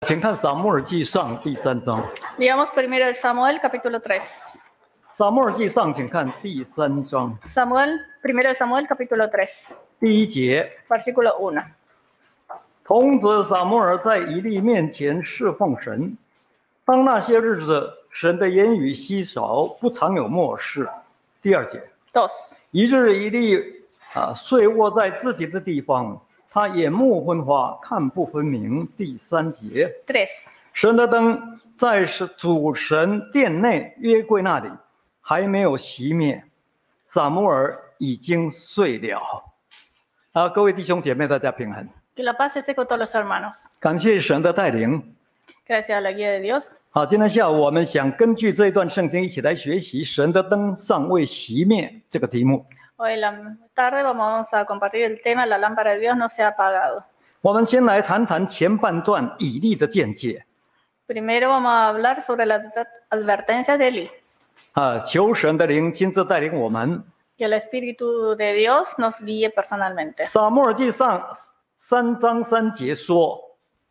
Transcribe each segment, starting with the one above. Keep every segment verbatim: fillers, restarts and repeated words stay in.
请看撒母耳记上第三章。 Leamos primero de Samuel, capítulo tres. 撒母耳记上，请看第三章 Samuel, primero de Samuel, capítulo tres, 第一节。 versículo uno. 童子撒母耳在以利面前侍奉神。当那些日子，神的言语稀少，不常有默示。第二节。 dos. 一日以利啊睡卧在自己的地方，他眼目昏花，看不分明。第三节。 tres. 神的灯在是主神殿内约柜那里，还没有熄灭，撒母耳已经睡了。啊，各位弟兄姐妹，大家平安。 Que la paz esté con todos los hermanos. 感谢神的带领。 Gracias a la guía de Dios. 好，今天下午我们想根据这一段圣经一起来学习"神的灯尚未熄灭"这个题目。 Hoy en la tarde vamos a compartir el tema "La lámpara de Dios no se ha apagado". 我们先来谈谈前半段以利的见解。 Primero vamos a hablar sobre la adver- advertencia de Eli. 啊，求神的灵亲自带领我们。 Que el Espíritu de Dios nos guíe personalmente. 撒母耳记上三章三节说。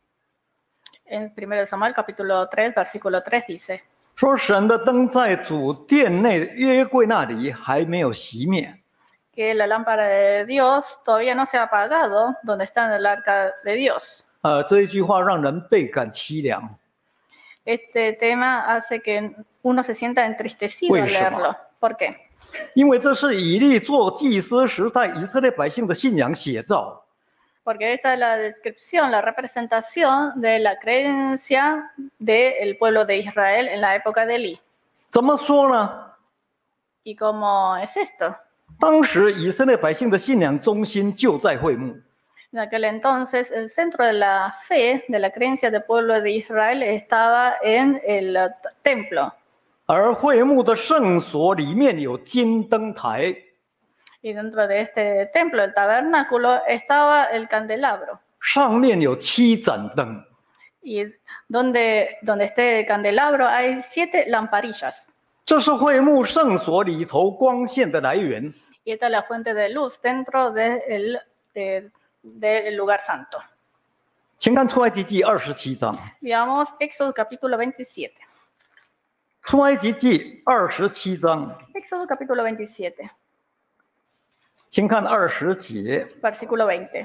En primero de Samuel, capítulo tres, versículo tres dice: 说神的灯在主殿内约柜那里还没有熄灭。 que la lámpara de Dios todavía no se ha apagado donde está en el arca de Dios. 呃，这一句话让人倍感凄凉。 Este tema hace que uno se sienta entristecido al leerlo. ¿Por qué? 因为这是以利做祭司时代以色列百姓的信仰写照。 Porque esta es la descripción, la representación de la creencia del pueblo de Israel en la época de Elí. 怎么说呢？ ¿Y cómo es esto? 当时以色列百姓的信仰中心就在会幕。 En aquel entonces, el centro de la fe, de la creencia del pueblo de Israel, estaba en el templo. 而会幕的圣所里面有金灯台， Y dentro de este templo, el tabernáculo, estaba el candelabro. 上面有七盏灯。 Y donde, donde esté el candelabro hay siete lamparillas. 这是会幕圣所里头光线的来源。 Y esta es la fuente de luz dentro del de, de lugar santo. 请看出埃及记二十七章。 Veamos Éxodo capítulo veintisiete. 出埃及记二十七章， Éxodo capítulo veintisiete, 请看二十节。 versículo veinte.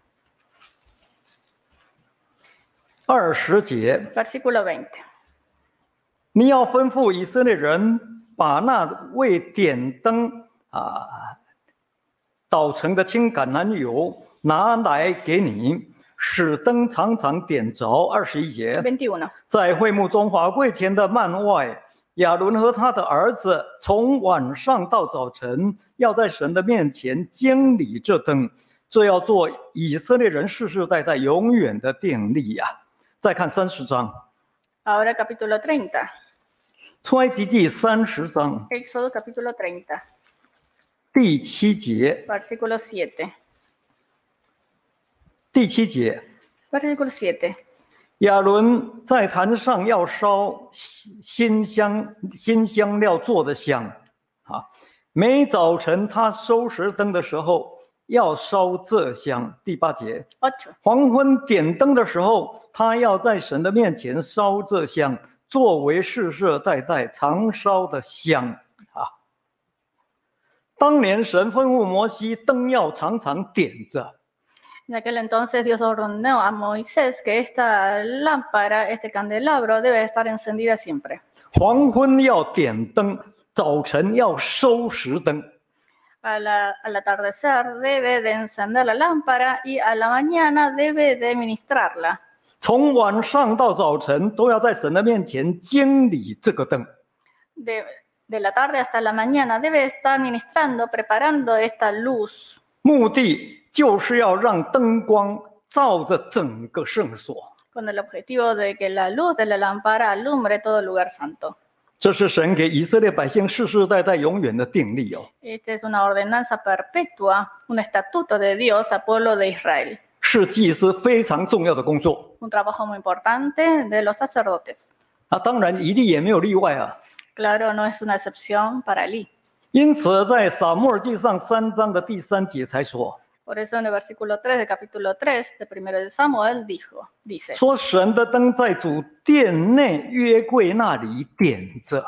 二十节， Versículo veinte. 你要吩咐以色列人把那为点灯啊捣成的青橄榄油拿来给你，使灯常常点着。二十一节， veintiuno. 在会幕中法柜前的幔外，亚伦和他的儿子从晚上到早晨，要在神的面前监理这灯，这要做以色列人世世代代永远的定例呀、啊。再看三十章， Ahora capítulo treinta. 出埃及记三十章 Éxodo capítulo treinta, 第七节， versículo siete. 第七节， Versículo siete. 亚伦在坛上要烧新香新香料做的香，啊，每早晨他收拾灯的时候要烧这香。第八节， ocho. 黄昏点灯的时候，他要在神的面前烧这香，作为世世代代常烧的香啊。当年神吩咐摩西，灯要常常点着。 En aquel entonces Dios ordenó a Moisés que esta lámpara, este candelabro, debe estar encendida siempre. 黄昏要点灯，早晨要收拾灯。 A la, al atardecer debe de encender la lámpara y a la mañana debe de ministrarla. 从晚上到早晨都要在神的面前监理这个灯。 De, de la tarde hasta la mañana debe estar ministrando, preparando esta luz. 目的就是要让灯光照着整个圣所。 Con el objetivo de que la luz de la lámpara alumbre todo el lugar santo. 这是神给以色列百姓世世代代永远的定例哦。 Esta es una ordenanza perpetua, un estatuto de Dios al pueblo de Israel. 是祭司非常重要的工作。 Un trabajo muy importante de los sacerdotes. 啊，当然以利也没有例外啊。 Claro, no es una excepción para Elí. 因此，在撒母耳记上三章的第三节才说。 Por eso en el versículo tres del capítulo tres de primero de Samuel dijo, dice, 说神的灯在主殿内约柜那里点着。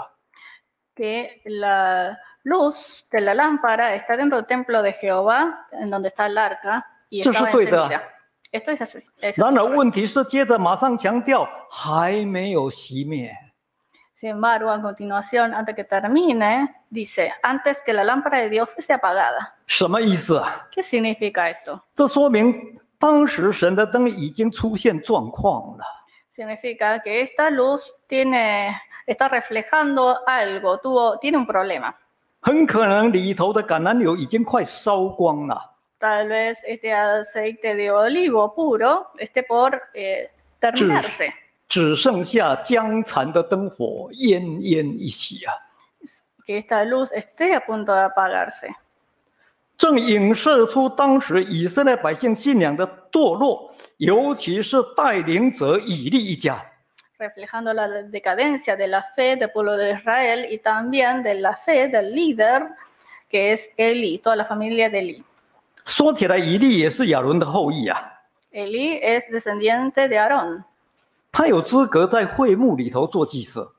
que la luz de la lámpara está dentro del templo de Jehová, en donde está el arca, y 这是 estaba 对的。 encendida. Esto es así. es 然而 así. 问题是，接着马上强调还没有熄灭。 Sin embargo, a continuación, antes que termine, dice, antes que la lámpara de Dios fuese apagada. 什么意思啊？ ¿Qué significa esto? 这说明当时神的灯已经出现状况了。 Significa que esta luz tiene, está reflejando algo, tuvo, tiene un problema. 很可能里头的橄榄油已经快烧光了。 Tal vez este aceite de olivo puro esté por eh, terminarse. 只剩下将残的灯火，奄奄一息啊！ Que esta luz esté a punto de apagarse. 正影射出当时以色列百姓信仰的堕落，尤其是带领者以利一家。 Reflejando la decadencia de la fe del pueblo de Israel y también de la fe del líder que es Eli, toda la familia de Eli. 说起来，以利也是亚伦的后裔啊， Eli es descendiente de Aarón. 他有资格在会幕里头做祭司。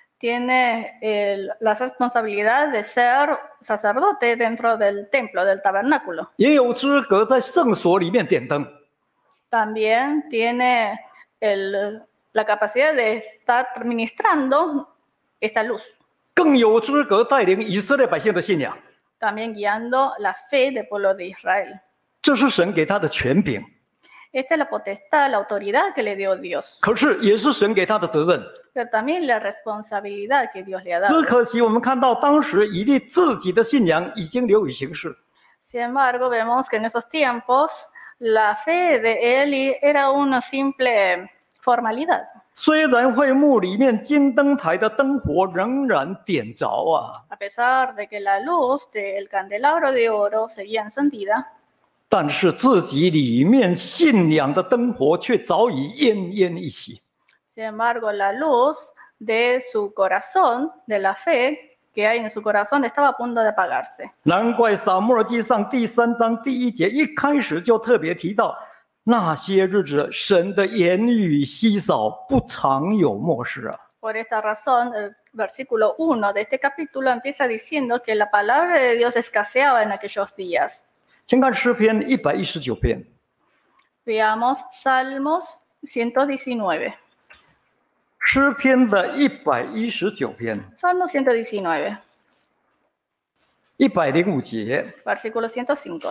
Tiene el, la responsabilidad de ser sacerdote dentro del templo, del tabernáculo. 也有资格在圣所里面点灯。 También tiene el, la capacidad de estar ministrando esta luz. 更有资格带领以色列百姓的信仰。 También guiando la fe del pueblo de Israel. 这是神给他的权柄， Esta es la potestad, la autoridad que le dio Dios. 可是也是神给他的责任。 Pero también la responsabilidad que Dios le ha 只 dado. 可惜我们看到当时以利自己的信仰已经流于形式， Sin embargo, vemos que en esos tiempos la fe de Eli era una simple formalidad. 虽然会幕里面金灯台的灯火仍然点着啊， A pesar de que la luz del candelabro de oro seguía encendida, 但是自己里面信仰的灯火却早已奄奄一息。 sin embargo, la luz de su corazón, de la fe que hay en su corazón, estaba a punto de apagarse. 难怪撒母耳记上第三章第一节一开始就特别提到，那些日子神的言语稀少，不常有漠视啊。 Por esta razón, el versículo uno de este capítulo empieza diciendo que la palabra de Dios escaseaba en aquellos días. 请看诗篇一百一十九篇， Veamos Salmos ciento diecinueve. 诗篇的一百一十九篇 Salmo ciento diecinueve, 一百零五节， versículo ciento cinco.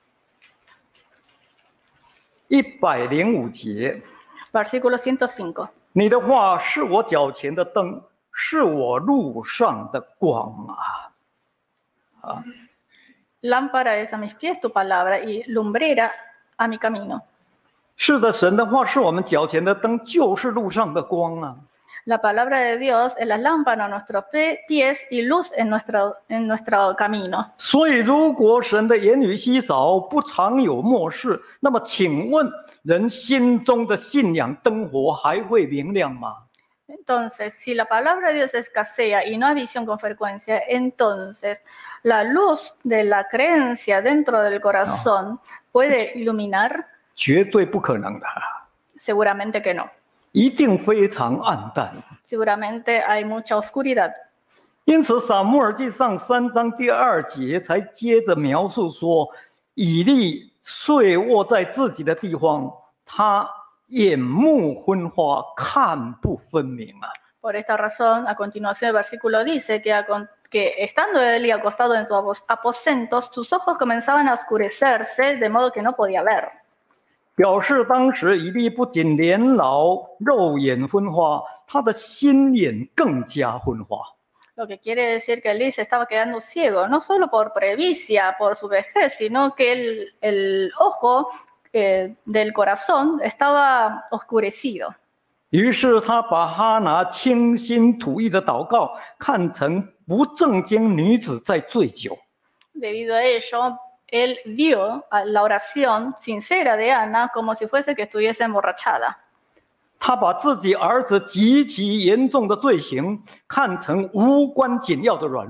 一百零五节， Versículo ciento cinco. 你的话是我脚前的灯，是我路上的光啊！啊， Lámpara es a mis pies tu palabra y lumbrera a mi camino. 是的，神的话是我们脚前的灯，就是路上的光啊！ La palabra de Dios es la lámpara a nuestros pe- pies y luz en nuestro, en nuestro camino. 所以，如果神的言语稀少，不常有漠视，那么，请问人心中的信仰灯火还会明亮吗？ Entonces, si la palabra de Dios escasea y no hay visión con frecuencia, entonces la luz de la creencia dentro del corazón puede iluminar. 绝对不可能的， Seguramente que no. 一定非常暗淡。 Seguramente hay mucha oscuridad. 因此，撒母耳记上三章第二节才接着描述说，以利睡卧在自己的地方，他眼目昏花，看不分明啊。 Por esta razón, a continuación el versículo dice que, acon- que estando Eli acostado en sus apos- aposentos, sus ojos comenzaban a oscurecerse, de modo que no podía ver. 表示当时以利不仅年老肉眼昏花，他的心眼更加昏花。 Lo que quiere decir que Eli se estaba quedando ciego, no solo por previcia, por su vejez, sino que el, el ojo eh, del corazón estaba oscurecido. 于是他把哈拿倾心吐意的祷告看成不正经女子在醉酒。 Debido a ello, él vio a la oración sincera de Ana como si fuese que estuviese emborrachada. 他把自己儿子极其严重的罪行看成无关紧要的软弱，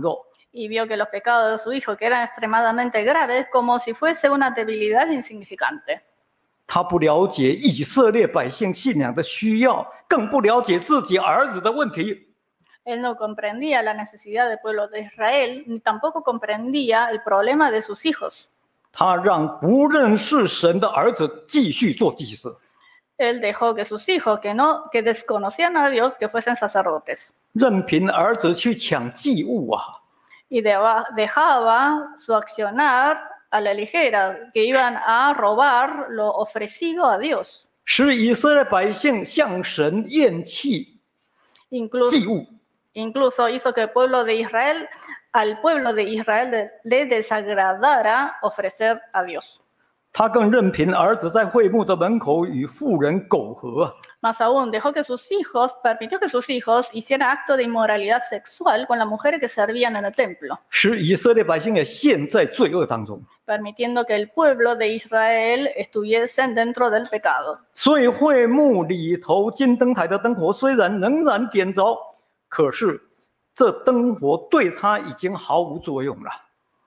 y vio que los pecados de su hijo, que eran extremadamente graves, como si fuese una debilidad insignificante. 他不了解以色列百姓信仰的需要，更不了解自己儿子的问题。 Él no comprendía la necesidad del pueblo de Israel, ni tampoco comprendía el problema de sus hijos. 他让不认识神的儿子继续做祭司， Él dejó que sus hijos, que, no, que desconocían a Dios, que fuesen sacerdotes. 任凭儿子去抢祭物啊！ Y deba, dejaba su accionar a la ligera, que iban a robar lo ofrecido a Dios. 使以色列百姓向神厌弃 Incluso, 祭物。 incluso hizo que el pueblo de Israel, al pueblo de Israel le, le desagradara ofrecer a Dios. 他更任凭儿子在会幕的门口与妇人苟合， Más aún, dejó que sus hijos, permitió que sus hijos hicieran acto de inmoralidad sexual con las mujeres que servían en el templo, 使以色列百姓也陷在罪恶当中。 permitiendo que el pueblo de Israel estuviesen dentro del pecado. 所以会幕里头金灯台的灯火虽然仍然点着，可是这灯火对他已经毫无作用了。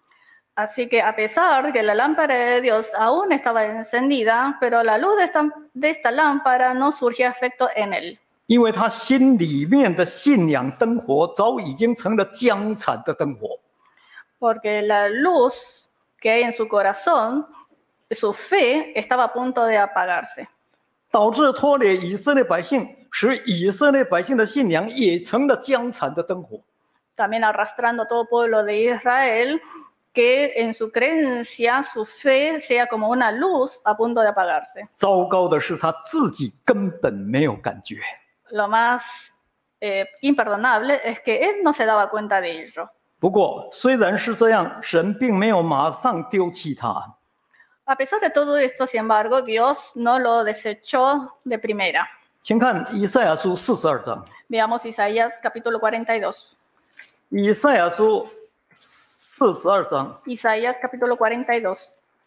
Así que a pesar que la lámpara de Dios aún estaba encendida, pero la luz de esta, de esta lámpara no surgía efecto en él. 因为他心里面的信仰灯火早已经成了僵残的灯火。 Porque la luz que hay en su corazón, su fe, estaba a punto de apagarse. 导致拖累以色列百姓，使以色列百姓的信仰也成了僵残的灯火。 También arrastrando a todo pueblo de Israel, que en su creencia, su fe, sea como una luz a punto de apagarse. 糟糕的是，他自己根本没有感觉。 Lo más eh, imperdonable es que él no se daba cuenta de ello. 不过，虽然是这样，神并没有马上丢弃他。 A pesar de todo esto, sin embargo, Dios no lo desechó de primera. 请看以赛亚书四十二章。 Veamos Isaías capítulo cuarenta y dos. 以赛亚书四十二章， Isaías capítulo cuarenta y dos,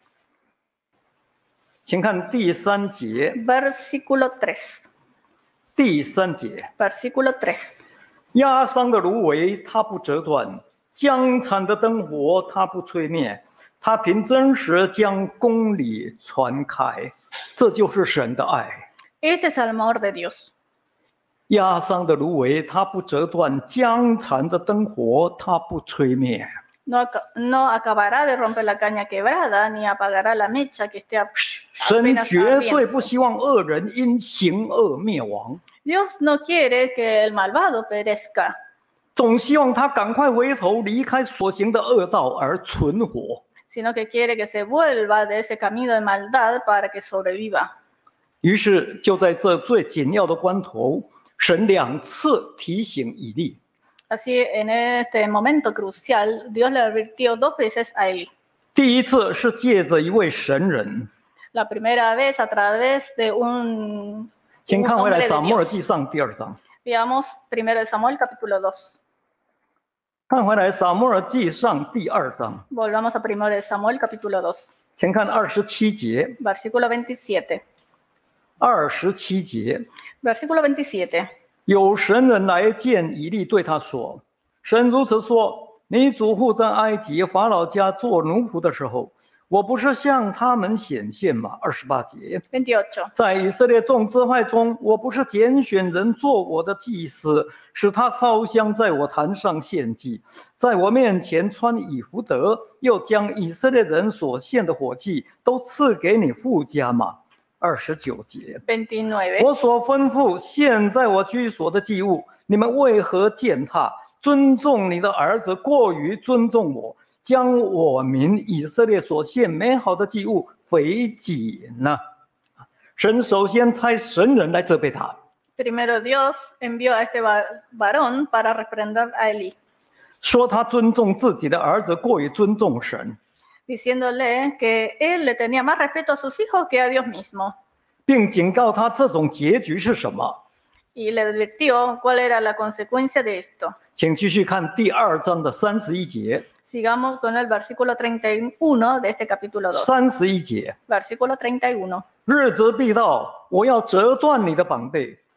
请看第三节。 versículo tres. 第三节， Versículo tres. 压伤的芦苇它不折断，将残的灯火它不吹灭，它凭真实将公理传开。这就是神的爱。 Este es el amor de Dios. 压伤的芦苇它不折断，将残的灯火它不吹灭。 No, ac- no acabará de romper la caña quebrada, ni apagará la mecha que esté a- 神 apenas 绝对 ardiendo. 不希望恶人因行恶灭亡， Dios no quiere que el malvado perezca, 总希望他赶快回头离开所行的恶道而存活。 sino que quiere que se vuelva de ese camino de maldad para que sobreviva. 于是就在这最紧要的关头，神两次提醒以利。 Así, en este momento crucial, Dios le advirtió dos veces a Eli. 第一次是借着一位神人， La primera vez a través de un, 请 un 看回来 hombre 撒 de 母耳 Dios. 记上第二章， Veamos primero de Samuel capítulo dos. 看回来撒母耳记上第二章， Volvamos a primero de Samuel capítulo dos, 请看二十七节， versículo veintisiete. 二十七节。 Versículo veintisiete. 有神人来见以利，对他说：“神如此说：你祖父在埃及法老家做奴仆的时候，我不是向他们显现吗？”二十八节， veintiocho. 在以色列众支派中，我不是拣选人做我的祭司，使他烧香在我坛上献祭，在我面前穿以弗得，又将以色列人所献的火祭都赐给你父家吗？二十九节。 veintinueve. 我所吩咐现在我居所的祭物，你们为何践踏？尊重你的儿子过于尊重我，将我民以色列所献美好的祭物肥己呢？神首先差神人来责备他， Primero Dios envió a este va- varón para reprender a Eli, 说他尊重自己的儿子过于尊重神， diciéndole que él le tenía más respeto a sus hijos que a Dios mismo. 并警告他这种结局是什么。 Y le advirtió cuál era la consecuencia de esto. 请继续看第二章的三十一节。 Sigamos con el versículo treinta y uno de este capítulo dos. 三十一节， Versículo treinta y uno. 日子必到，我要折断你的膀臂，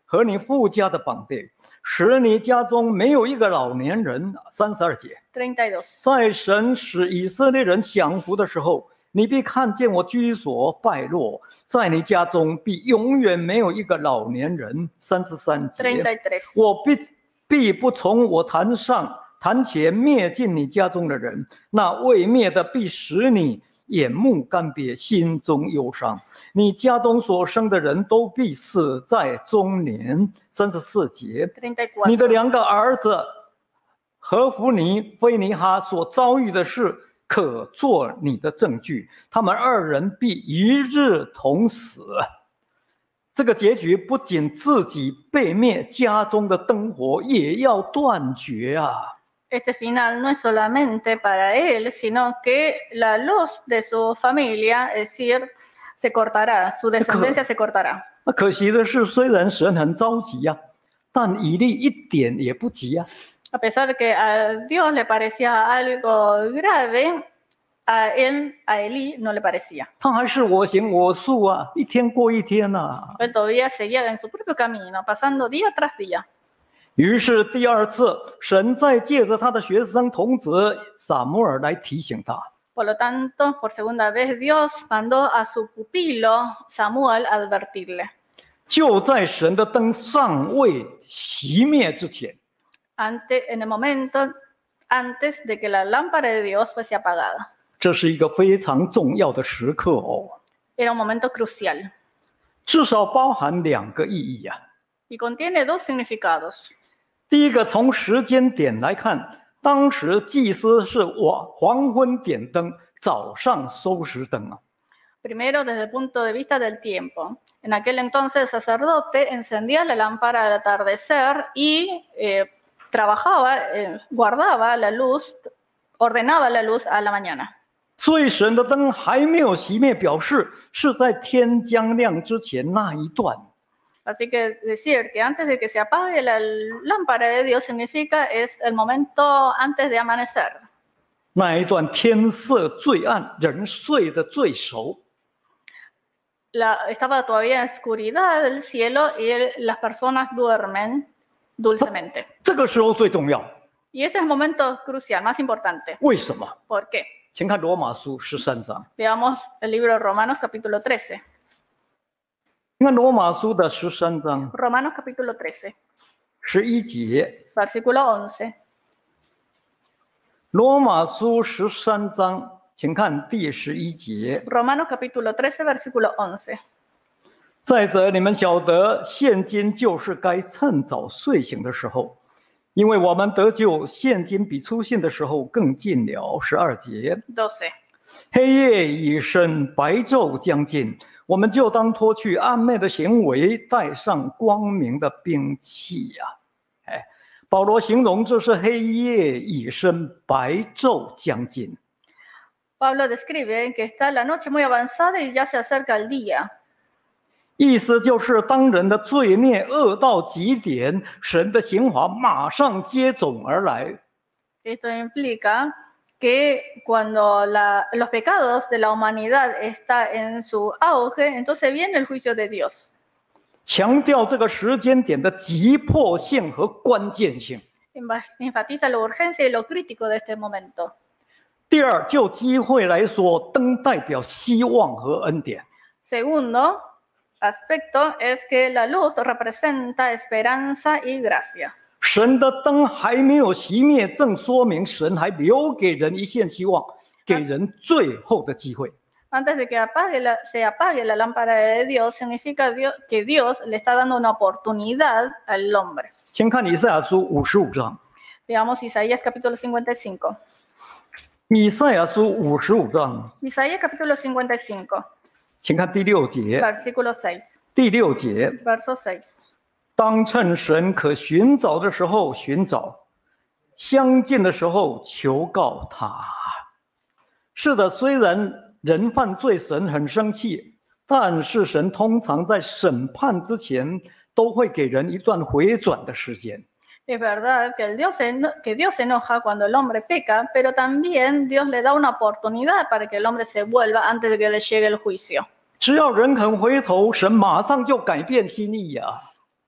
和你父家的绑定，使你家中没有一个老年人。三十二节， treinta y dos. 在神使以色列人降服的时候，你必看见我居所败落，在你家中必永远没有一个老年人。三十三节， treinta y tres. 我必必不从我坛上坛前灭尽你家中的人，那未灭的必使你眼目干瘪，心中忧伤。你家中所生的人都必死在中年。三十四节， treinta y 你的 cuatro. 两个儿子何弗尼、菲尼哈所遭遇的事，可做你的证据，他们二人必一日同死。这个结局不仅自己被灭，家中的灯火也要断绝啊！ Este final no es solamente para él, sino que la luz de su familia, es decir, se cortará, su descendencia se cortará. 那可惜的是，虽然神很着急呀、啊，但以利一点也不急啊。 A pesar de que a Dios le parecía algo grave, a él, a Elí no le parecía. 他还是我行我素啊，一天过一天啊。 Él todavía seguía en su propio camino, pasando día tras día. 于是第二次，神再借着他的学生童子撒母耳来提醒他。 Por lo tanto, por segunda vez, Dios mandó a su pupilo Samuel a advertirle. 就在神的灯尚未熄灭之前， Ante, en el momento antes de que la lámpara de Dios fuese apagada. 这是一个非常重要的时刻哦， Era un momento crucial 至少包含两个意义啊。 y contiene dos significados. 第一个，从时间点来看，当时祭司是往黄昏点灯，早上收拾灯啊。 Primero, desde el punto de vista del tiempo. En aquel entonces el sacerdote encendía la lámpara al atardecer y eh, trabajaba, eh, guardaba la luz, ordenaba la luz a la mañana. 所以神的灯还没有熄灭，表示是在天将亮之前那一段。 Así que decir que antes de que se apague la lámpara de Dios significa es el momento antes de amanecer. 那一段天色最暗，人睡得最熟。 La, estaba todavía en oscuridad del cielo y el, las personas duermen dulcemente. 这个时候最重要。 Y ese es el momento crucial, más importante. 为什么？ ¿Por qué? 请看罗马书十三章。 Veamos el libro de Romanos capítulo trece. 你看罗马书的十三章 Romanos capítulo trece, 十一节。 versículo once. 罗马书十三章，请看第十一节。 Romanos capítulo trece, versículo once. 再者，你们晓得，现今就是该趁早睡醒的时候，因为我们得救，现今比出信的时候更近了。十二节， doce. 黑夜已深，白昼将近，我们就当脱去暗昧的行为，带上光明的兵器呀、啊！哎，保罗形容这是黑夜已深，白昼将近。 Pablo describe que está la noche muy avanzada y ya se acerca el día. 意思就是，当人的罪孽恶到极点，神的刑罚马上接踵而来。 Esto implica que cuando la, los pecados de la humanidad están en su auge, entonces viene el juicio de Dios. 强调这个时间点的急迫性和关键性。 Enfatiza la urgencia y lo crítico de este momento. 第二，就机会来说，灯代表希望和恩典。 Segundo aspecto es que la luz representa esperanza y gracia. 神的灯还没有熄灭，正说明神还留给人一线希望，给人最后的机会。 Antes de que apague la, se apague la lámpara de Dios, significa Dios, que Dios le está dando una oportunidad al hombre. 请看以赛亚书五十五章。 Veamos Isaías capítulo cincuenta y cinco. 以赛亚书五十五章， Isaías capítulo cincuenta y cinco, 请看第六节。 versículo seis. 第六节， Verso seis. 当趁神可寻找的时候寻找，相近的时候求告他。是的，虽然人犯罪，神很生气，但是神通常在审判之前都会给人一段回转的时间。 Es verdad que, el Dios se eno- que Dios se enoja cuando el hombre peca, pero también Dios le da una oportunidad para que el hombre se vuelva antes de que le llegue el juicio. 只要人肯回头，神马上就改变心意呀、啊。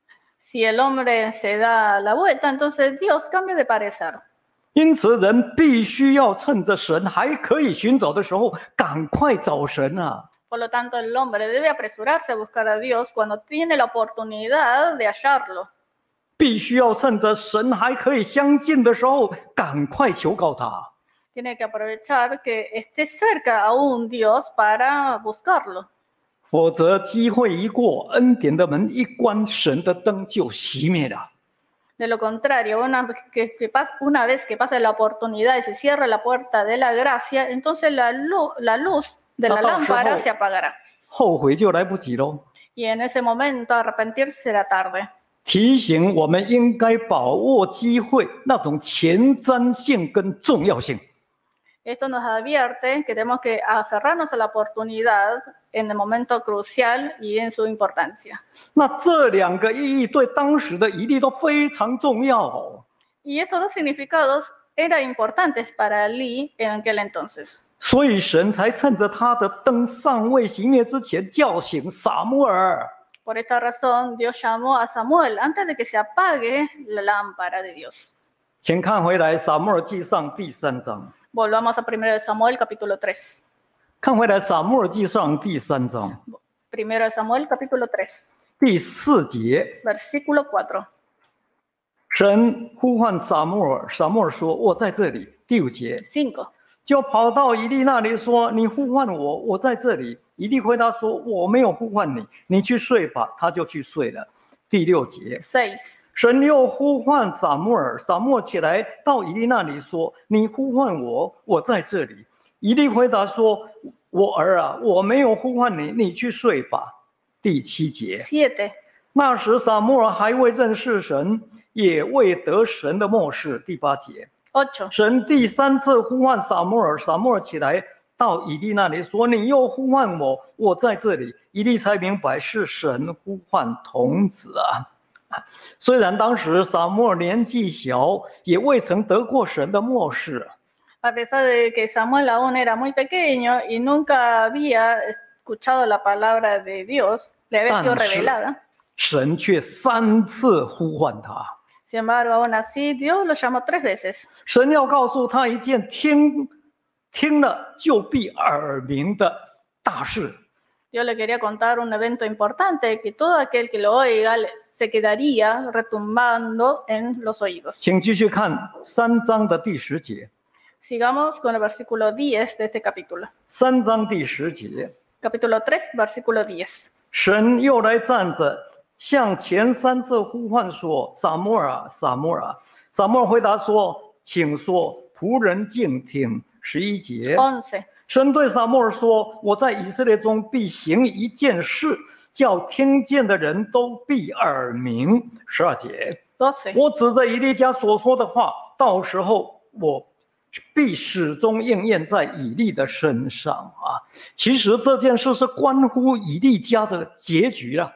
Si el hombre se da la vuelta, entonces Dios cambia de parecer. 因此，人必须要趁着神还可以寻找的时候，赶快找神啊！ Por lo tanto, el hombre debe apresurarse a buscar a Dios cuando tiene la oportunidad de hallarlo. 必须要趁着神还可以相近的时候，赶快求告他。 Tiene que aprovechar que esté cerca aún Dios para buscarlo. 否则，机会一过，恩典的门一关，神的灯就熄灭了。 De lo contrario, una vez que, que pas, una vez que pase la oportunidad y se cierre la puerta de la gracia, entonces la luz, la luz de la lámpara se apagará. 后悔就来不及喽。 Y en ese momento arrepentirse será tarde. 提醒我们应该把握机会那种前瞻性跟重要性。 Esto nos advierte que tenemos que aferrarnos a la oportunidad en el momento crucial y en su importancia. 那这两个意义对当时的以利都非常重要哦。 Y estos dos significados eran importantes para Elí en aquel entonces. 所以神才趁着他的灯尚未熄灭之前，叫醒撒母耳。 Por esta razón, Dios llamó a Samuel antes de que se apague la lámpara de Dios. 请看回来《撒母耳记上》第三章。 Volvamos a primero de Samuel, capítulo tres. 看回来《撒母耳记上》第三章 Primero de Samuel, capítulo tres, 第四节， versículo cuatro. 神呼唤撒母耳，撒母耳说：“我在这里。”第五节， cinco. 就跑到以利那里说：“你呼唤我，我在这里。”以利回答说：“我没有呼唤你，你去睡吧。”他就去睡了。第六节， seis. 神又呼唤撒母耳，撒母耳起来到以利那里说：“你呼唤我，我在这里。”以利回答说：“我儿啊，我没有呼唤你，你去睡吧。”第七节， siete. 那时撒母耳还未认识神，也未得神的默示。第八节， ocho. 神第三次呼唤撒母耳，撒母耳起来到以利那里说：“你又呼唤我，我在这里。”以利才明白是神呼唤童子啊。虽然当时撒母耳年纪小，也未曾得过神的默示， A pesar de que Samuel aún era muy pequeño y nunca había escuchado la palabra de Dios, le había sido 但是 revelada. 神却三次呼唤他。 Sin embargo, aún así, Dios lo llamó tres veces. 神要告诉他一件听听了就必耳鸣的大事。 Dios le quería contar un evento importante que todo aquel que lo oiga se quedaría retumbando en los oídos. 请继续看三章的第十节。 Sigamos con el versículo diez de este capítulo. 三章第十节， Capítulo tres, versículo diez. 神又来站着，向前三次呼唤说：“撒母耳啊，撒母耳啊！”撒母耳回答说：“请说，仆人静听。”十一节， once. 神对撒母耳说：“我在以色列中必行一件事，叫听见的人都闭耳鸣。”十二节， doce. 我指着以利家所说的话，到时候我必始终应验在以利的身上啊！其实这件事是关乎以利家的结局了。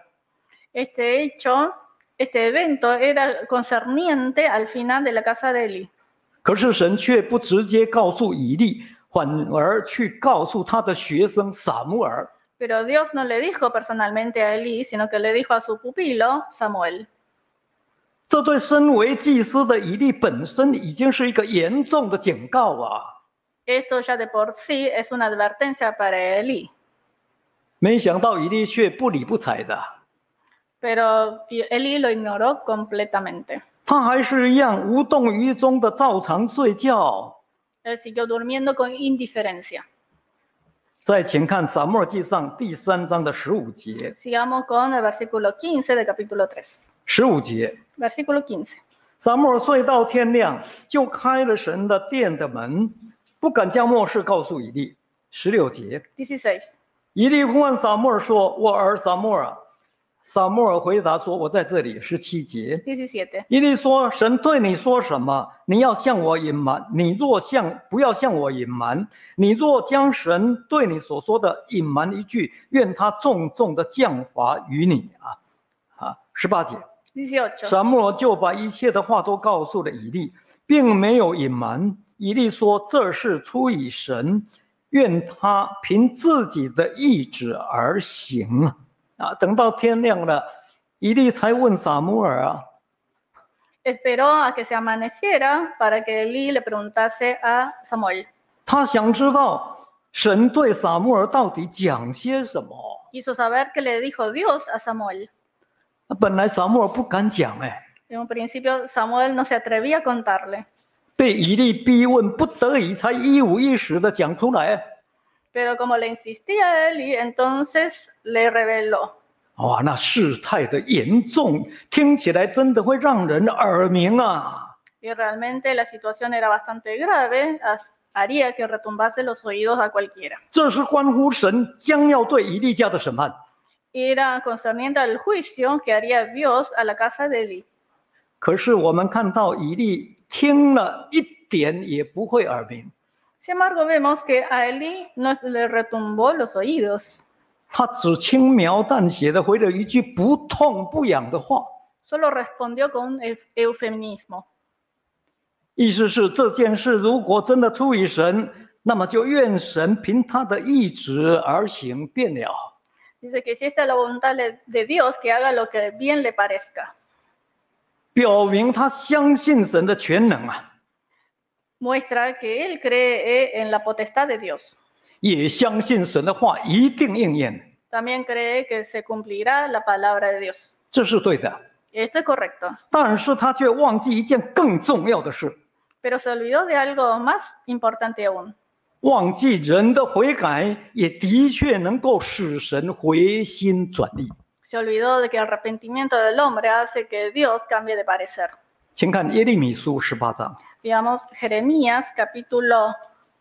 Este hecho, este evento era concerniente al final de la casa de Eli. 可是神却不直接告诉以利，反而去告诉他的学生撒母耳。 Pero Dios no le dijo personalmente a Eli, sino que le dijo a su pupilo Samuel. 这对身为祭司的以利本身已经是一个严重的警告啊！ Esto ya de por sí es una advertencia para Eli. 没想到以利却不理不睬的， Pero Eli lo ignoró completamente. 他还是一样无动于衷的照常睡觉。 Él siguió durmiendo con indiferencia. 再请看撒母耳记上第三章的十五节。 Sigamos con el versículo quince de capítulo tres. 十五节， Versículo quince. 撒母耳睡到天亮，就开了神的殿的门，不敢将默示告诉以利。十六节， dieciséis. 以利呼唤撒母耳说：“我儿撒母耳。”撒母耳回答说：“我在这里。”十七节， diecisiete. 以利说：“神对你说什么？你要向我隐瞒。你若向不要向我隐瞒。你若将神对你所说的隐瞒一句，愿他重重的降罚于你啊！”啊，十八节， dieciocho. 撒母耳就把一切的话都告诉了以利，并没有隐瞒。以利说：“这是出于神，愿他凭自己的意志而行。”啊，等到天亮了， 以利才问撒母耳啊。 Esperó a que se amaneciera para que Elí le preguntase a Samuel. 他想知道神对撒母耳到底讲些什么。 Quiso saber qué le dijo Dios a Samuel. 本来撒母耳不敢讲哎， En un principio Samuel no se atrevía a contarle, 被以利逼问，不得已才一五一十的讲出来。 pero como le insistía Elí, entonces le reveló. 哇，那事态的严重，听起来真的会让人耳鸣啊！ Y realmente la situación era bastante grave, as- haría que retumbase los oídos a cualquiera. 这是关乎神将要对以利家的审判。 Era concerniente al juicio que haría Dios a la casa de Elí. 可是我们看到以利听了一点也不会耳鸣， Sin embargo, vemos que a Elí no le retumbó los oídos, 他只轻描淡写的回了一句不痛不痒的话， solo respondió con un euf- eufemismo. 意思是这件事如果真的出于神，那么就愿神凭他的意志而行便了。 Dice que si esta es la voluntad de de Dios, que haga lo que bien le parezca. 表明他相信神的全能啊， Muestra que él cree en la potestad de Dios. 也相信神的话一定应验， También cree que se cumplirá la palabra de Dios. 这是对的。 Esto es correcto. 但是他却忘记一件更重要的事， Pero se olvidó de algo más importante aún. 忘记人的悔改也的确能够使神回心转意。 Se olvidó de que el arrepentimiento del hombre hace que Dios cambie de parecer. 请看耶利米书十八章， Veamos Jeremías capítulo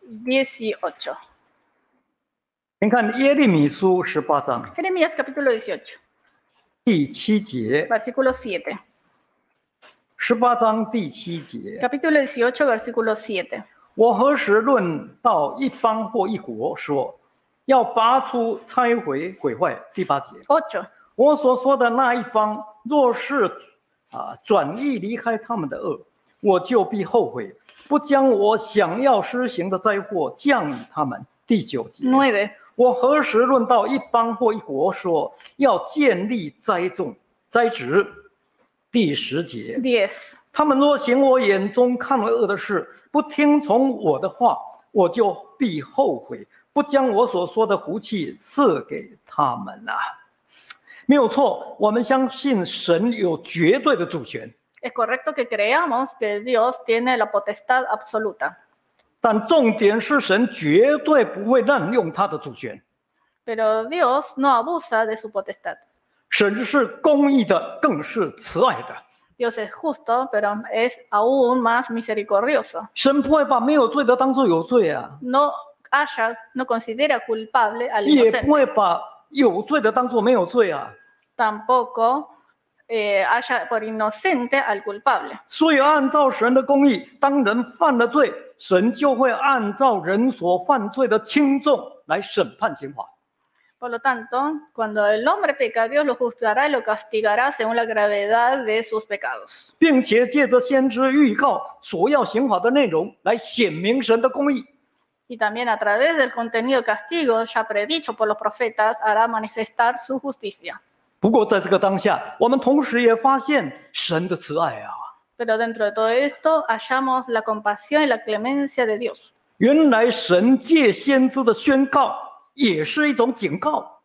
dieciocho. 请看耶利米书十八章 Jeremías capítulo dieciocho, 第七节， versículo siete. 十八章第七节， Capítulo dieciocho, versículo siete. 我何时论到一邦或一国说，要拔出、拆毁、毁坏？第八节， ocho. 我所说的那一邦，若是啊转意离开他们的恶，我就必后悔，不将我想要施行的灾祸降与他们。第九节， nueve. 我何时论到一邦或一国说，要建立栽种、栽植？第十节， diez. 他们若行我眼中看为恶的事，不听从我的话，我就必后悔，不将我所说的福气赐给他们啊！没有错，我们相信神有绝对的主权， Es correcto que creamos que Dios tiene la potestad absoluta, 但重点是神绝对不会滥用他的主权。 pero Dios no abusa de su potestad. 神是公义的，更是慈爱的。 Dios es justo, pero es aún más misericordioso. 神不会把没有罪的当作有罪啊， No haya, no considera culpable al 也 inocente. 不会把有罪的当作没有罪啊。 Tampoco eh, haya por inocente al culpable. 所以按照神的公义，当人犯了罪，神就会按照人所犯罪的轻重来审判刑罚。 Por lo tanto, cuando el hombre peca, Dios lo juzgará y lo castigará según la gravedad de sus pecados. 并且借着先知预告所要刑罚的内容来显明神的公义。 Y también a través del contenido castigo ya predicho por los profetas hará manifestar su justicia. 不过在这个当下，我们同时也发现神的慈爱啊， Pero dentro de todo esto hallamos la compasión y la clemencia de Dios. 原来神借先知的宣告也是一种警告，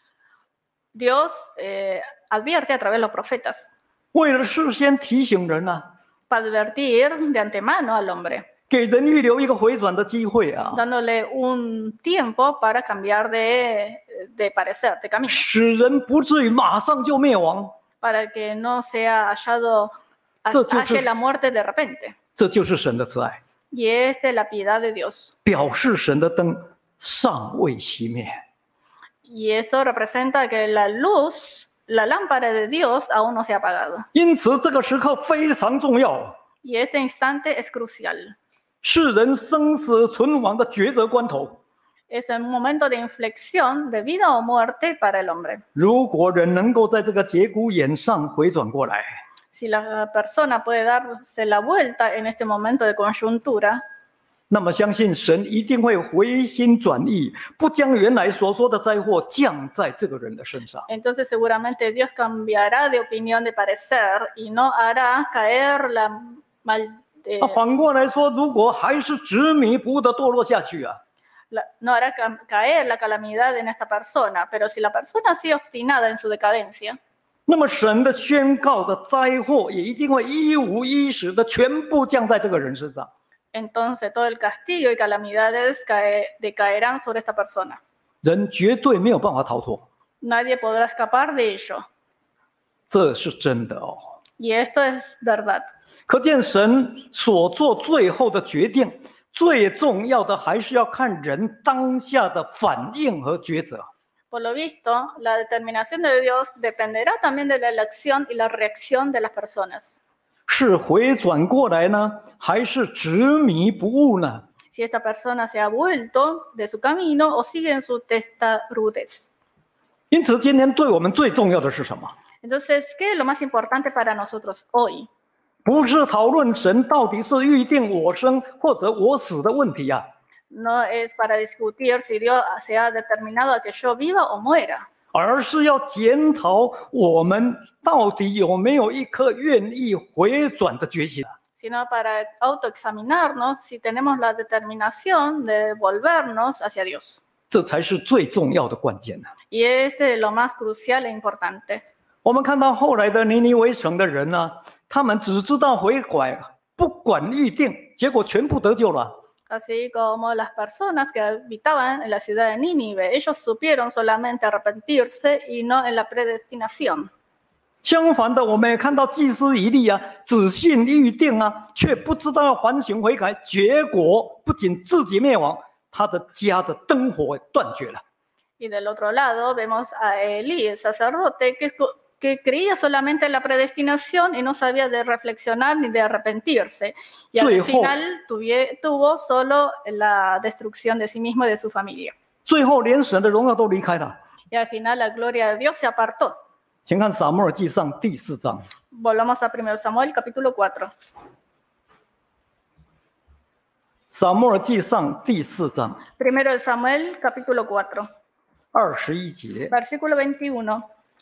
Dios eh, advierte a través de los profetas 为了事先提醒人啊， para advertir de antemano al hombre, 给人预留一个回转的机会啊， dándole un tiempo para cambiar de, de parecer, de camino, 使人不至于马上就灭亡。 para que no sea hallado, 这就是 halle la muerte de repente. 这就是神的慈爱， Y es de la piedad de Dios. 表示神的灯尚未熄灭。 Y esto representa que la luz, la lámpara de Dios aún no se ha apagado. 因此，这个时刻非常重要， Y este instante es crucial. 是人生死存亡的抉择关头。 Es un momento de inflexión de vida o muerte para el hombre. 如果人能够在这个节骨眼上回转过来， Si la persona puede darse la vuelta en este momento de coyuntura, 那么相信神一定会回心转意，不将原来所说的灾祸降在这个人的身上。 entonces seguramente Dios cambiará de opinión, de parecer, y no hará caer la mal, eh, 啊，反过来说，如果还是执迷不悟的堕落下去啊， la- no hará cam- caer la calamidad en esta persona, pero si la persona sigue obstinada en su decadencia, 那么神的宣告的灾祸也一定会一五一十的全部降在这个人身上。 entonces todo el castigo y calamidades cae- decaerán sobre esta persona. 人绝对没有办法逃脱， Nadie podrá escapar de ello. 这是真的哦。 Y esto es verdad. 可见神所做最后的决定，最重要的还是要看人当下的反应和抉择。 Por lo visto, la determinación de Dios dependerá también de la elección y la reacción de las personas. 是回转过来呢，还是执迷不悟呢？ Si esta persona se ha vuelto de su camino o sigue en su testarudez. 因此，今天对我们最重要的是什么？ Entonces, ¿qué es lo más importante para nosotros hoy? 不是讨论神到底是预定我生或者我死的问题啊， No es para discutir si Dios se ha determinado a que yo viva o muera, 而是要检讨我们到底有没有一颗愿意回转的决心。 sino para autoexaminarnos si tenemos la determinación de volvernos hacia Dios. 这才是最重要的关键呢、 Y este es lo más crucial e importante. 我们看到后来的尼尼微城的人呢、他们只知道悔改，不管预定，结果全部得救了。 Así como las personas que habitaban en la ciudad de Nínive, ellos supieron solamente arrepentirse y no en la predestinación. 相反的，我们也看到祭司以利啊，只信预定啊，却不知道要反省悔改，结果不仅自己灭亡，他的家的灯火也断绝了。 Y del otro lado vemos a Elí, el sacerdote, que, que creía solamente en la predestinación y no sabía de reflexionar ni de arrepentirse. Y al final tuvie, tuvo solo la destrucción de sí mismo y de su familia. 最后连神的荣耀都离开了。 Y al final la gloria de Dios se apartó. 请看撒母耳记上第四章。 Volvamos a primero Samuel, capítulo cuatro. 撒母耳记上第四章 Primero de Samuel, capítulo cuatro. 二十一节， Versículo veintiuno.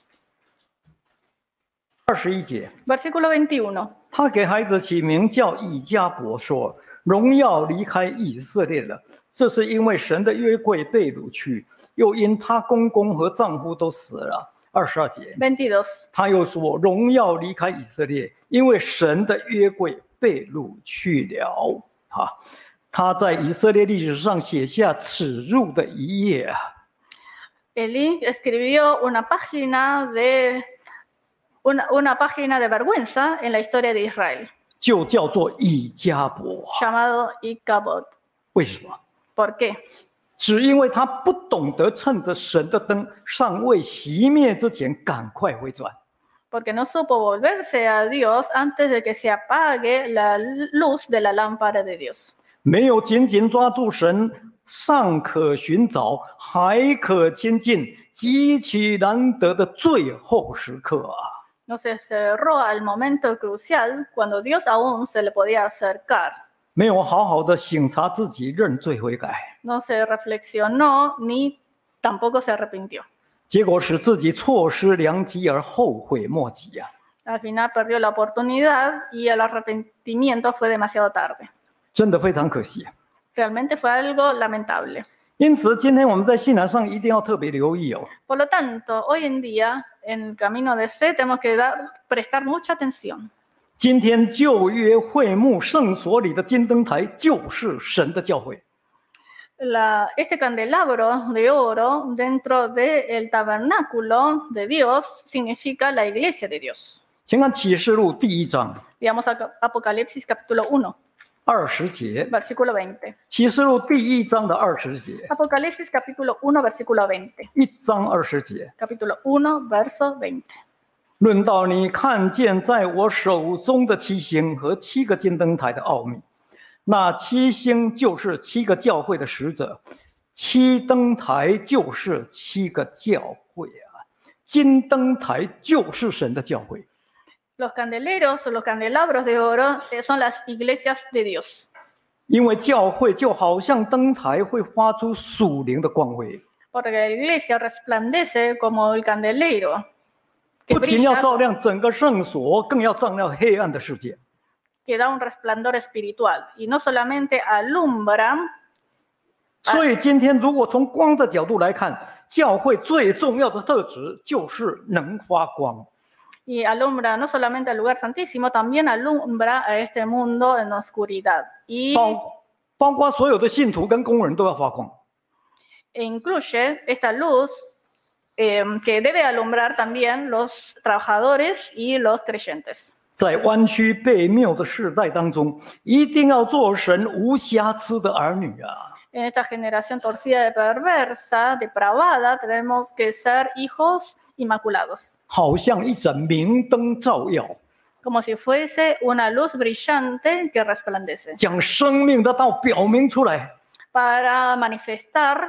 二十一节， Versículo veintiuno. 他给孩子起名叫以迦伯，说：“荣耀离开以色列了。”这是因为神的约柜被掳去，又因他公公和丈夫都死了。二十二节， veintidós. 他又说：“荣耀离开以色列，因为神的约柜被掳去了。”啊，他在以色列历史上写下耻辱的一页啊。 Elí escribió una página de una, una página de vergüenza en la historia de Israel, 就叫做以迦伯。 llamado Icabod. 为什么？ ¿Por qué? 只因为他不懂得趁着神的灯尚未熄灭之前，赶快回转。 Porque no supo volverse a Dios antes de que se apague la luz de la lámpara de Dios. 没有紧紧抓住神尚可寻找，还可亲近，极其难得的最后时刻啊！ No se cerró al momento crucial cuando Dios aún se le podía acercar. 没有好好的省察自己，认罪悔改， No se reflexionó ni tampoco se arrepintió. 结果使自己错失良机而后悔莫及啊！ Al final perdió la oportunidad y el arrepentimiento fue demasiado tarde. 真的非常可惜。 Realmente fue algo lamentable. 因此，今天我们在信仰上一定要特别留意哦。 Por lo tanto, hoy en día, en el camino de fe, tenemos que dar, prestar mucha atención. 今天旧约会幕圣所里的金灯台就是神的教会。 La, este candelabro de oro dentro del tabernáculo de Dios significa la iglesia de Dios. 请看启示录第一章 Veamos a Apocalipsis capítulo uno, 二十节， versículo veinte. 启示录第一章的二十节， Apocalipsis capítulo uno, versículo veinte. 一章二十节。 Capítulo uno, verso veinte. 论到你看见在我手中的七星和七个金灯台的奥秘，那七星就是七个教会的使者，七灯台就是七个教会啊，金灯台就是神的教会。 Los candeleros o los candelabros de oro son las iglesias de Dios. 因为教会就好像灯台会发出属灵的光辉， porque la iglesia resplandece como el candelero, que 不仅要 brilla, 照亮整个圣所，更要照亮黑暗的世界。 que da un resplandor espiritual, y no solamente alumbra. 所以今天如果从光的角度来看，教会最重要的特质就是能发光。 Y alumbra no solamente al lugar santísimo, también alumbra a este mundo en oscuridad. Y 包包括所有的信徒跟工人都要发光。 e incluye esta luz eh, que debe alumbrar también los trabajadores y los creyentes. 在弯曲悖谬的世代当中，一定要做神无瑕疵的儿女啊！ En esta generación torcida y perversa, depravada, tenemos que ser hijos inmaculados, 好像一盏明灯照耀， como si fuese una luz brillante que resplandece, 将生命的道表明出来， para manifestar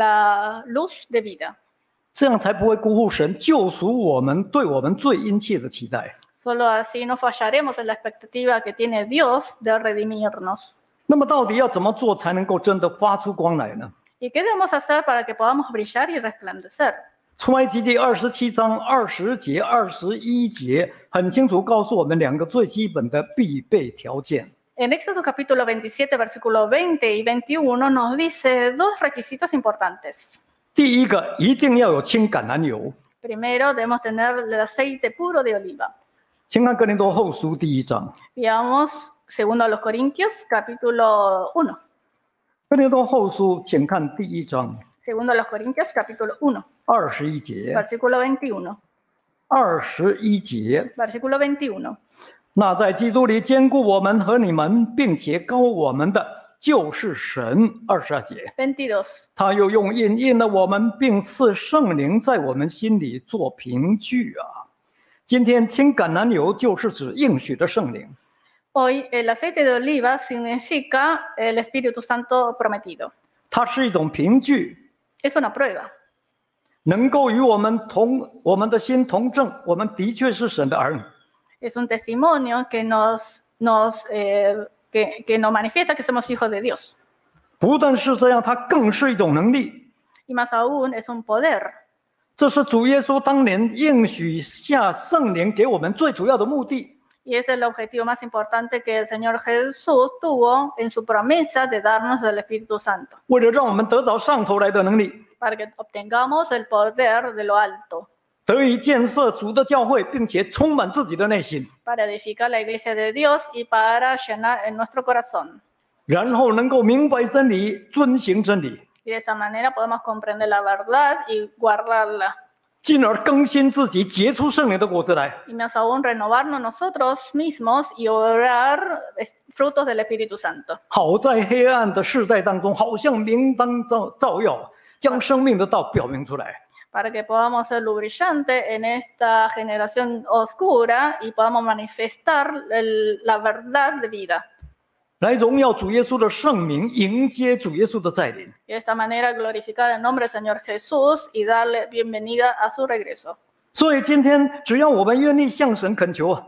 la luz de vida. 这样才不会辜负神救赎我们对我们最殷切的期待。 Solo así no fallaremos en la expectativa que tiene Dios de redimirnos. 那么，到底要怎么做才能够真的发出光来呢？ ¿Y qué debemos hacer para que podamos brillar y resplandecer? 出埃及记二十七章二十节、二十一节很清楚告诉我们两个最基本的必备条件。 En Éxodo capítulo veintisiete, versículo veinte y veintiuno nos dice dos requisitos importantes. 第一个，一定要有清橄榄油。 Primero, debemos tener el aceite puro de oliva. 请看哥林多后书第一章。 Veamos segundo a los Corintios capítulo uno. 哥林多后书，请看第一章 Segundo a los Corintios capítulo uno, 二十一节。 versículo veintiuno. 二十一节， Versículo veintiuno. 那在基督里兼顾我们和你们，并且高我们的，就是神。二十二节， veintidós. 他又用印印了我们，并赐圣灵在我们心里做凭据啊。今天清橄榄油就是指应许的圣灵。 Hoy el aceite de oliva significa el Espíritu Santo prometido. 它是一种凭据， Es una prueba. 能够与我们同我们的心同证，我们的确是神的儿女。 Es un testimonio que nos, nos, eh, que, que nos manifiesta que somos hijos de Dios. 不但是这样，它更是一种能力。 Y más aún es un poder. 这是主耶稣当年应许下圣灵给我们最主要的目的。 Y es el objetivo más importante que el Señor Jesús tuvo en su promesa de darnos el Espíritu Santo, 为了让我们得到上头来的能力， para que obtengamos el poder de lo alto, 得以建设主的教会，并且充满自己的内心， para edificar la iglesia de Dios y para llenar en nuestro corazón. 然后能够明白真理，遵行真理， Y de esta manera podemos comprender la verdad y guardarla. 进而更新自己，结出圣灵的果子来。 Y más aún renovarnos nosotros mismos y obrar frutos del Espíritu Santo. 好在黑暗的世代当中，好像明灯照照耀，将生命的道表明出来。 Para que podamos ser luz brillante en esta generación oscura y podamos manifestar el- la verdad de vida. 来荣耀主耶稣的圣名，迎接主耶稣的再临。 Y de esta manera glorificar el nombre del Señor Jesús y darle bienvenida a su regreso. 所以今天，只要我们愿意向神恳求啊，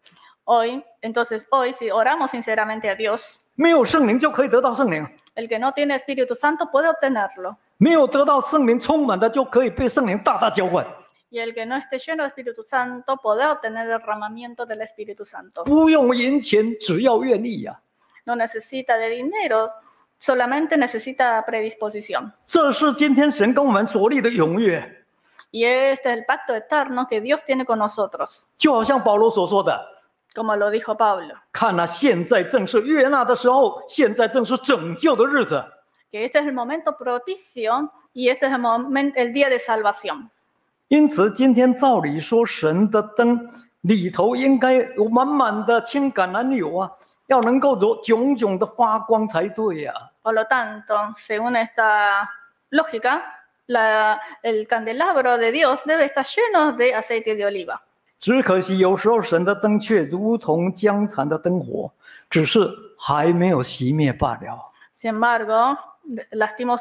Hoy, entonces hoy, si oramos sinceramente a Dios, 没有圣灵就可以得到圣灵， el que no tiene Espíritu Santo puede obtenerlo. 没有得到圣灵充满的，就可以被圣灵大大浇灌。 Y el que no esté lleno de Espíritu Santo podrá obtener el derramamiento del Espíritu Santo. 不用银钱，只要愿意呀、啊。 No necesita de dinero, solamente necesita predisposición. 这是今天神跟我们所立的永约， Y este es el pacto eterno que Dios tiene con nosotros, 就好像保罗所说的。 como lo dijo Pablo, 看啊，现在正是悦纳的时候，现在正是拯救的日子。 que este es el momento propicio y este es el, momento, el día de salvación. 因此，今天照理说，神的灯里头应该有满满的清橄榄油啊，要能够有炯炯的发光才对呀、啊。 Por lo tanto, según esta lógica, la, el candelabro de Dios debe estar lleno de aceite de oliva. 只可惜，有时候神的灯却如同将残的灯火，只是还没有熄灭罢了。 Sin embargo,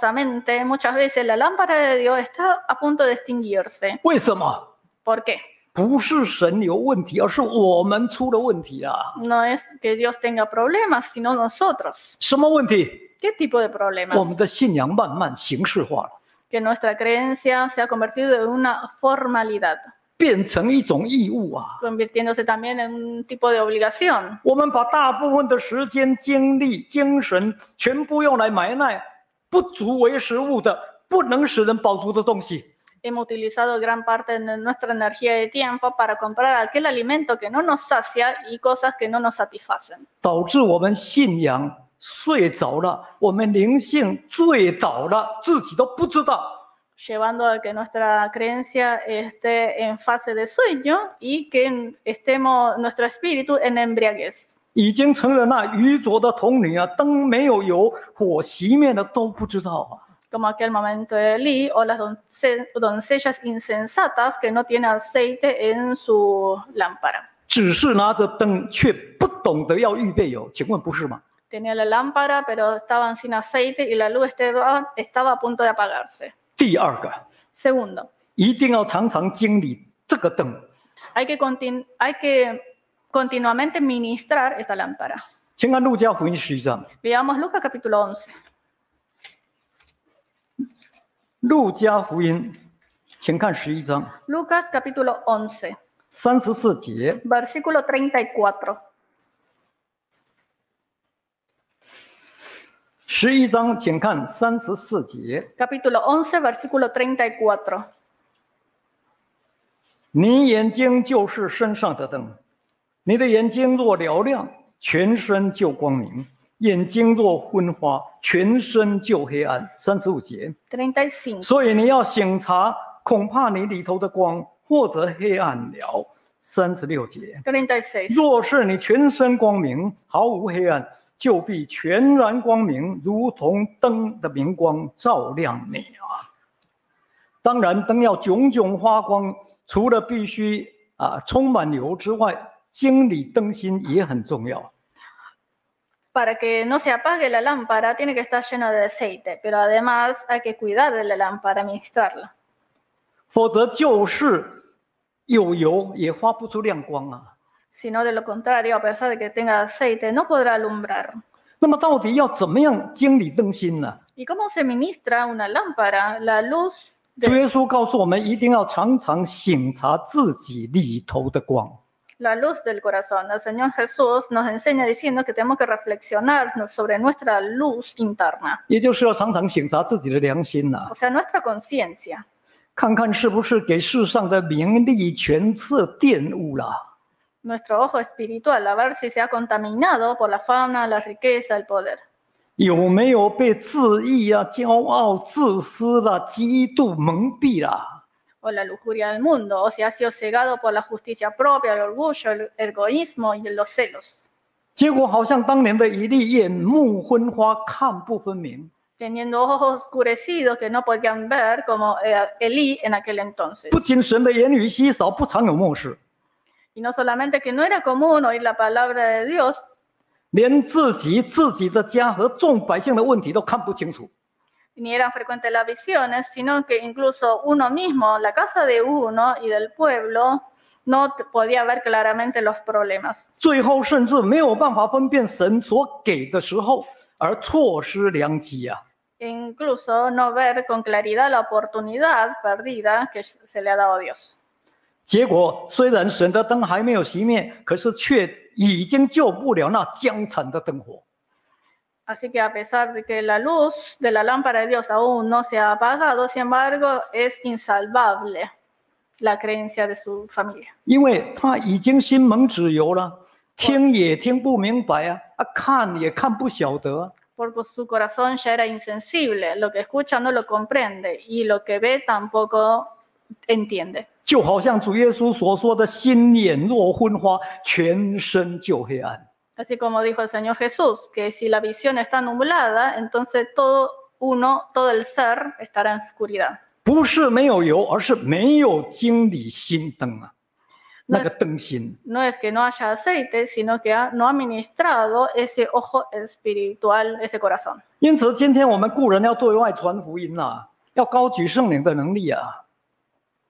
lastimosamente, muchas veces la lámpara de Dios está a punto de extinguirse. 为什么？ ¿Por qué? 不是神有问题，而是我们出了问题啊。 No es que Dios tenga problemas, sino nosotros. 什么问题？ ¿Qué tipo de 我 problemas? 们的信仰慢慢形式化了， Que nuestra creencia se ha convertido en una formalidad, 变成一种义务啊。 convirtiéndose también en un tipo de obligación. 我们把大部分的时间、精力、精神全部用来买那不足为食物的、不能使人饱足的东西。 Hemos utilizado gran parte de nuestra energía y tiempo para comprar aquel alimento que no nos sacia y cosas que no nos satisfacen. 导致我们信仰睡着了，我们灵性醉倒了，自己都不知道。 Llevando a que nuestra creencia esté en fase de sueño y que estemos nuestro espíritu en embriaguez. 已经成了那愚拙的童女啊，灯没有油，火熄灭了都不知道啊。 Como aquel momento de Elí o las donce- doncellas insensatas que no tienen aceite en su lámpara. 只是拿着灯，却不懂得要预备油，请问不是吗？ Tenía la lámpara, pero estaban sin aceite y la luz estaba, estaba a punto de apagarse. 第二个， Segundo, 一定要常常经历这个灯。 hay que, continu- hay que continuamente ministrar esta lámpara. 请看路加福音十一章， Veamos Lucas capítulo once. 路加福音，请看十一章 Lucas capítulo once, 三十四节。 versículo treinta y cuatro. 十一章，请看三十四节。 Capítulo once, versículo treinta y cuatro. 你眼睛就是身上的灯，你的眼睛若嘹亮，全身就光明；眼睛若昏花，全身就黑暗。三十五节。 treinta y cinco. 所以你要省察，恐怕你里头的光或者黑暗了。三十六节。 treinta y seis. 若是你全身光明，毫无黑暗，就必全然光明，如同灯的明光照亮你啊！当然，灯要炯炯发光，除了必须啊充满油之外，经理灯芯也很重要。 Para que no se apague la lámpara, tiene que estar lleno de aceite, pero además hay que cuidar de la lámpara, administrarla. 否则就是有油也发不出亮光啊。 Sino de lo contrario, a pesar de que tenga aceite, no podrá alumbrar. 那么到底要怎么样经理灯芯呢？ ¿Y cómo se ministra una lámpara? La luz 主 de, 耶稣告诉我们，一定要常常省察自己里头的光。 la luz del corazón. El Señor Jesús nos enseña diciendo que tenemos que reflexionar sobre nuestra luz interna, 也就是要常常省察自己的良心呐、 o sea, nuestra conciencia. 看看是不是给世上的名利权色玷污了。 Nuestro ojo espiritual, a ver si se ha contaminado por la fama, la riqueza, el poder. 有没有被自义啊、骄傲、自私啦、嫉妒蒙蔽啦？ O la lujuria del mundo, o si ha sido cegado por la justicia propia, el orgullo, el egoísmo y los celos, 结果好像当年的以利眼目昏花，看不分明。 teniendo ojos oscurecidos que no podían ver como eh, Elí en aquel entonces. 不仅神的言语稀少，不常有漠视， Y no solamente que no era común oír la palabra de Dios, 连自己、自己的家和众百姓的问题都看不清楚。 ni eran frecuentes las visiones, sino que incluso uno mismo, la casa de uno y del pueblo, no te- podía ver claramente los problemas. 最后甚至没有办法分辨神所给的时候，而错失良机啊！ E incluso no ver con claridad la oportunidad perdida que se le ha dado a Dios. 结果虽然神的灯还没有熄灭，可是却已经救不了那江惨的灯火。 Así que a pesar de que la luz de la lámpara de Dios aún no se ha apagado, sin embargo, es insalvable la creencia de su familia. 因为他已经心蒙脂油了，听也听不明白啊，啊看也看不晓得啊。 Porque su corazón ya era insensible, lo que escucha no lo comprende y lo que ve tampoco entiende. 就好像主耶稣所说的“心眼若昏花，全身就黑暗”。 Así como dijo el Señor Jesús, que si la visión está nublada, entonces todo uno, todo el ser estará en oscuridad. 不是没有油，而是没有经理心灯啊，那个灯芯。 No es que no haya aceite, sino que ha- no ha ministrado ese ojo espiritual, ese corazón. 因此，今天我们固然要对外传福音呐、啊，要高举圣灵的能力啊。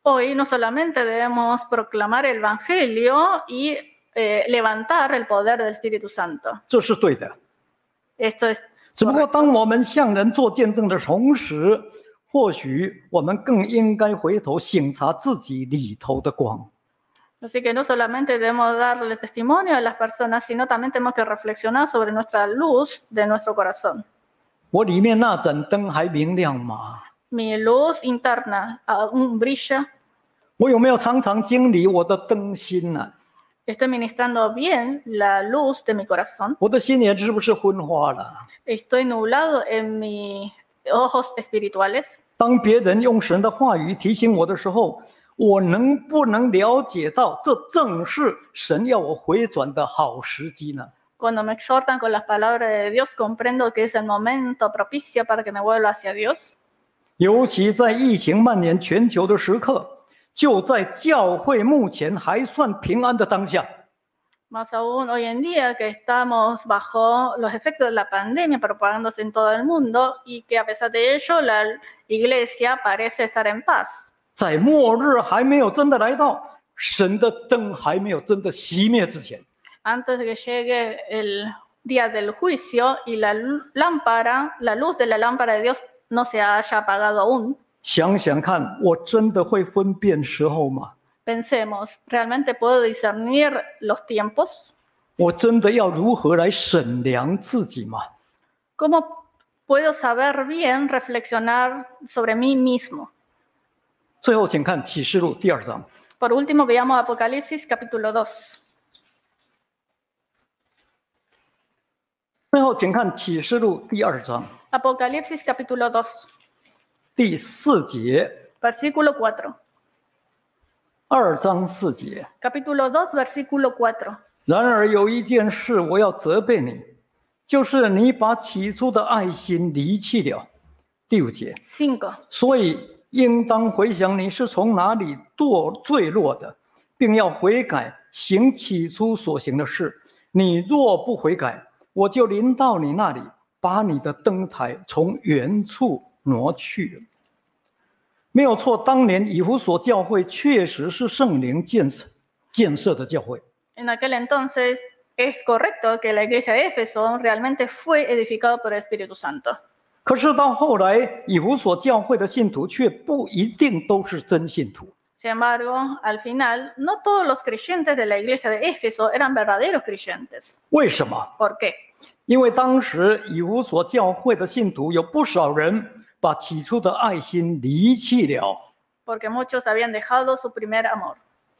Hoy no solamente debemos proclamar el Evangelio y eh, levantar el poder del Espíritu Santo. 这是对的。 Esto es 只不过，当我们向人做见证的同时，或许我们更应该回头省察自己里头的光。 Así que no solamente debemos darle testimonio a las personas, sino también tenemos que reflexionar sobre nuestra luz de nuestro corazón. 我里面那盏灯还明亮吗？ Mi luz interna aún brilla. 我有没有常常经历我的灯心呢、啊？ Estoy ministrando bien la luz de mi corazón. 我的心眼是不是昏花了？ Estoy nublado en mis ojos espirituales. 当别人用神的话语提醒我的时候，我能不能了解到这正是神要我回转的好时机呢？ Cuando me exhortan con las palabras de Dios, comprendo que es el momento propicio para que me vuelva hacia Dios. 尤其在疫情蔓延全球的时刻，就在教会目前还算平安的当下， Más aún hoy en día que estamos bajo los efectos de la pandemia propagándose en todo el mundo y que a pesar de ello la iglesia parece estar en paz. 在末日还没有真的来到，神的灯还没有真的熄灭之前， Antes de que llegue el día del juicio y la lámpara, la luz de la lámpara de Dios no se haya apagado aún. 想想看，我真的会分辨时候吗？ Pensemos, ¿realmente puedo discernir los tiempos? 我真的要如何来审量自己吗？ ¿Cómo puedo saber bien reflexionar sobre mí mismo? 最后，请看启示录第二章。 Por último, veamos Apocalipsis capítulo dos. 最后，请看启示录第二章 Apocalipsis capítulo dos, 第四节， versículo cuatro. 二章四节。 Capítulo dos, versículo cuatro. 然而有一件事我要责备你，就是你把起初的爱心离弃了。第五节。 cinco. 所以应当回想你是从哪里堕坠落的，并要悔改，行起初所行的事。你若不悔改，我就临到你那里，把你的灯台从原处挪去了。没有错，当年以弗所教会确实是圣灵建设建设的教会。 En aquel entonces es correcto que la iglesia de Éfeso realmente fue edificada por el Espíritu Santo. 可是到后来，以弗所教会的信徒却不一定都是真信徒。 Sin embargo, al final, no todos los creyentes de la iglesia de Éfeso eran verdaderos creyentes. 为什么？ ¿Por qué? 因为当时以弗所教会的信徒有不少人把起初的爱心离弃了。 Porque muchos habían dejado su primer amor,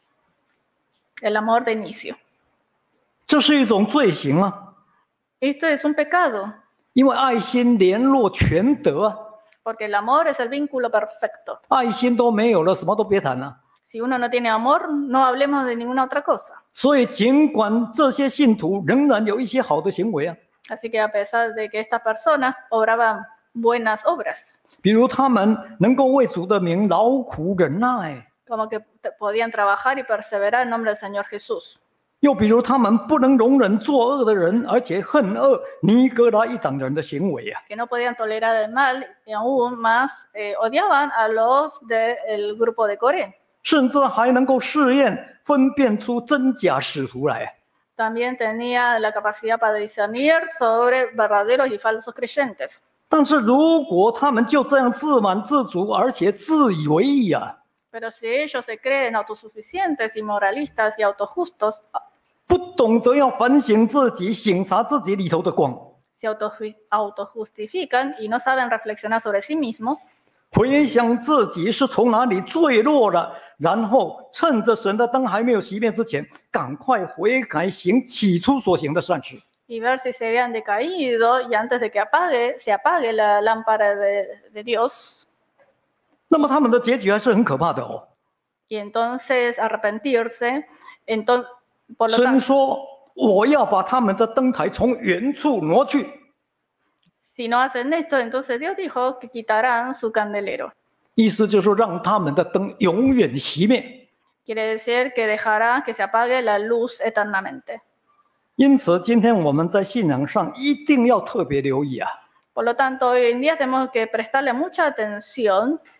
el amor de inicio. 这是一种罪行啊！ Esto es un pecado, 因为爱心联络全德啊， porque el amor es el vínculo perfecto. 爱心都没有了，什么都别谈了。 Si uno no tiene amor, no hablemos de ninguna otra cosa. 所以，尽管这些信徒仍然有一些好的行为啊， Así que a pesar de que estas personas obraban buenas obras, 比如他们能够为主的名劳苦忍耐， como que podían trabajar y perseverar en nombre del Señor Jesús. 又比如他们不能容忍作恶的人，而且恨恶尼哥拉一党人的行为啊。 Que no podían tolerar el mal y aún más eh, odiaban a los del grupo de Coré. 甚至还能够试验分辨出真假使徒来。 También tenía la capacidad para discernir sobre verdaderos y falsos creyentes. 但是如果他们就这样自满自足，而且自以为意啊， Pero si ellos se creen autosuficientes y moralistas y autojustos, 不懂得要反省自己、省察自己里头的光， se auto- autojustifican y no saben reflexionar sobre sí mismos, 回想自己是从哪里坠落了，然后趁着神的灯还没有熄灭之前，赶快悔改，行起初所行的善事。 y ver si se habían decaído y antes de que apague, se apague la lámpara de, de Dios, 那么他们的结局还是很可怕的哦。 y entonces arrepentirse. Entonces, por lo 神 tanto, 说：“我要把他们的灯台从原处挪去。” si no hacen esto, entonces Dios dijo que quitarán su candelero. 意思就是说，让他们的灯永远熄灭。 Quiere decir que dejará que se apague la luz eternamente. 因此，今天我们在信仰上一定要特别留意啊， Por lo tanto, hoy en día tenemos que prestarle mucha atención,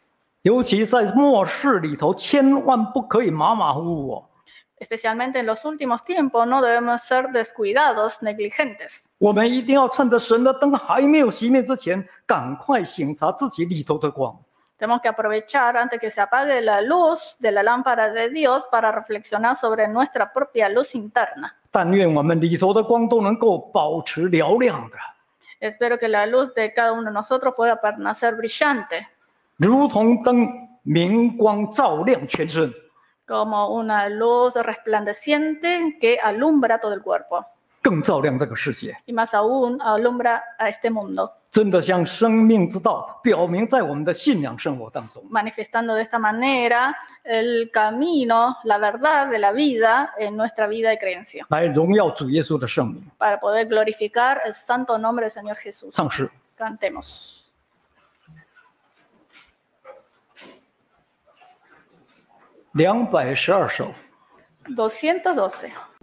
尤其在末世里头，千万不可以马马虎虎哦。 Especialmente en los últimos tiempos, no debemos ser descuidados, negligentes. 我们一定要趁着神的灯还没有熄灭之前，赶快省察自己里头的光。 Tenemos que aprovechar antes que se apague la luz de la lámpara de Dios para reflexionar sobre nuestra propia luz interna. 但愿我们里头的光都能够保持嘹亮的， Espero que la luz de cada uno de nosotros pueda permanecer brillante, 如同灯明光照亮全身。 como una luz resplandeciente que alumbra todo el cuerpo. 更照亮这个世界， Y más aún, alumbra a este mundo, 真的像生命之道表明在我们的信仰生活当中。 manifestando de esta manera el camino, la verdad de la vida en nuestra vida de creencia, 来荣耀主耶稣的圣名。 para poder glorificar el santo nombre del Señor Jesús. 唱诗 Cantemos. 两百十二首。 doscientos doce.